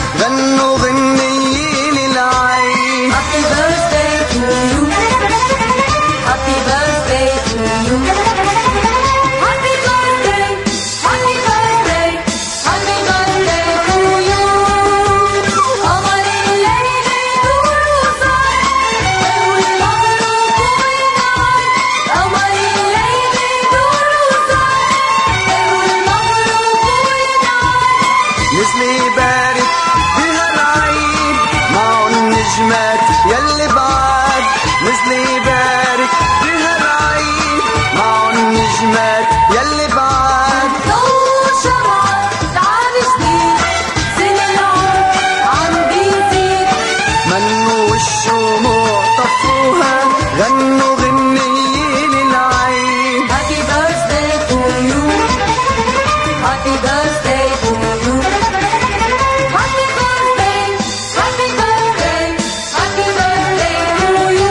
غنوا غنية للعيد. Happy birthday to you. Happy birthday to you. Happy birthday, happy birthday, happy birthday to you. قمر الليل نور وصار والمبروك وينعاد. قمر الليل نور وصار والمبروك وينعاد. نزل يبارك بهالعيد معه النجمات يلي بعد. نزل يبارك بهالعيد معه النجمات يلي بعد. نور شمعة تعال جديد سن العمر عم بيزيد. منوا الشموع طفوها غنوا غنية للعيد. Happy birthday to you. Happy birthday to you. Happy birthday, happy birthday, happy birthday to you.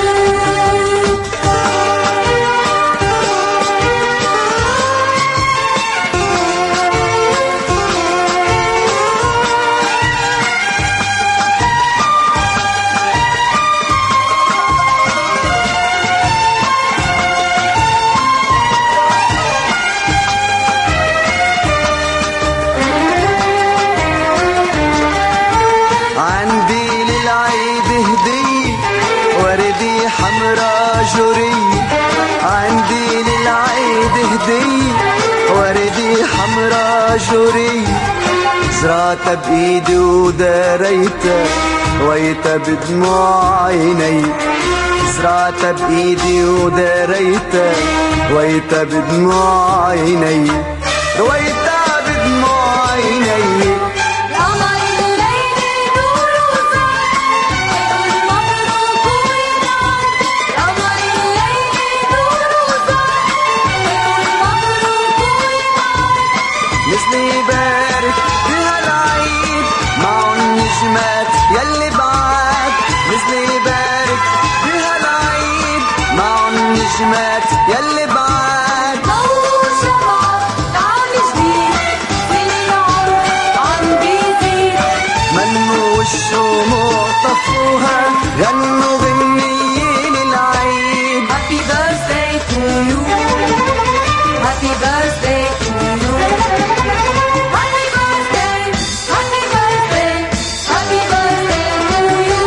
عندي للعيد هدية وردي حمرا جورية. عندي للعيد هدية وردي حمرا جورية. زرعتها بإيدي وداريتها ويتها بدموع عيني. زرعتها بإيدي وداريتها ويتها بدموع عيني. رويتها بدموع عيني. قمر الليل نور وصار والمبروك وينعاد. قمر الليل نور وصار والمبروك وينعاد. نزل يبارك بهالعيد معه النجمات يلي بعد. نزل يبارك بهالعيد معه النجمات يلي بعد. نور شمعة تعال جديد سن العمر عم بيزيد. منوا الشموع طفوها غنوا غنية للعيد. Happy birthday to you. Happy birthday to you. Happy birthday, happy birthday, happy birthday to you.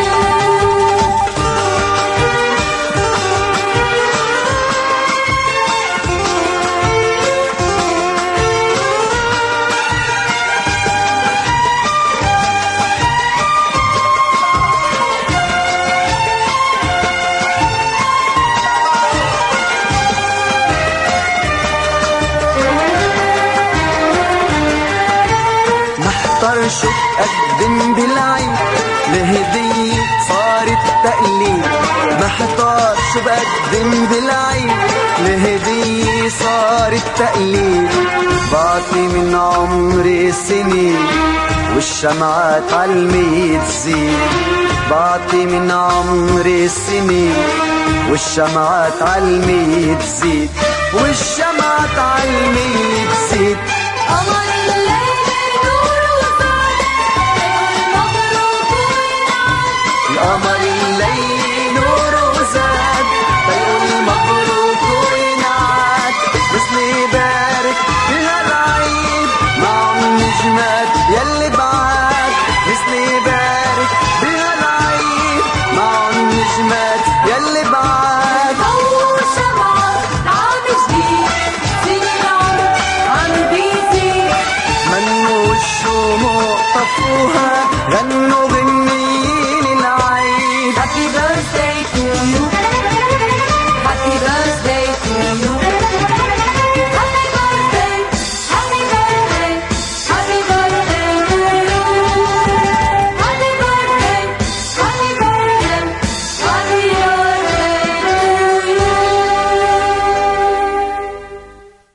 محتار شو تقدم بالعيد لهدية صارت تقليد. محتار شو بقدم بالعيد لهدية صارت تقليد. بعطي من عمري سنين والشمعات عالمية تزيد. بعطي من عمري سنين والشمعات عالمية تزيد. والشمعات عالمية تزيد. قمر